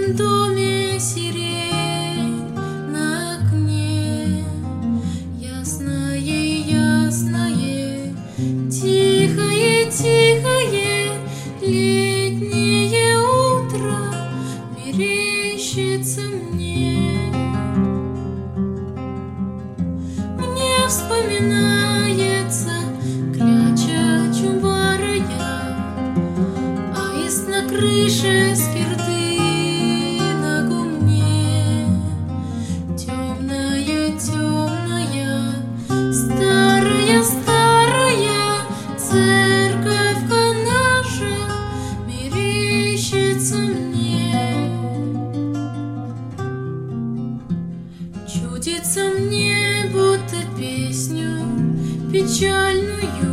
доме сирень на окне, ясное, ясное, тихое, тихое летнее утро мерещится мне. Мне вспоминается кляча чубарая, аист на крыше скирды на гумне. Темная, темная, старая, старая церковка наша мерещится мне. Чудится мне, будто песню печальную